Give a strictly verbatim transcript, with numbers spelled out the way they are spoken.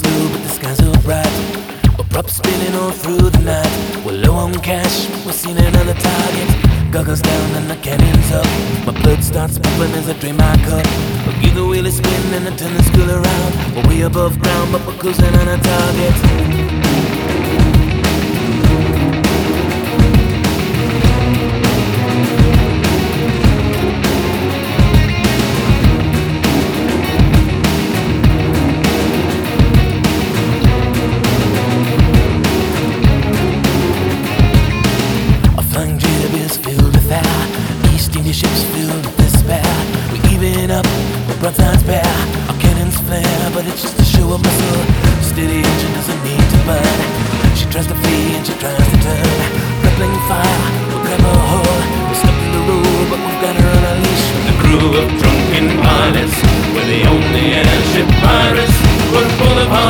blue, but the skies so bright. We're prop spinning all through the night. We're low on cash, we're seeing another target. Goggles down and the cannon's up. My blood starts pumping as I drain my cup. We'll give the wheel a spin and I turn the school around. We're way above ground, but we're cruising on a target. East India ships filled with despair. We even up, the broadsides bare. Our cannons flare, but it's just a show of muscle. Steady engine doesn't need to burn. She tries to flee and she tries to turn. Rippling fire, we'll grab her hold. We're stuck in the road, but we've got her on a leash. The crew of drunken pilots, we're the only airship pirates. We're full of heart.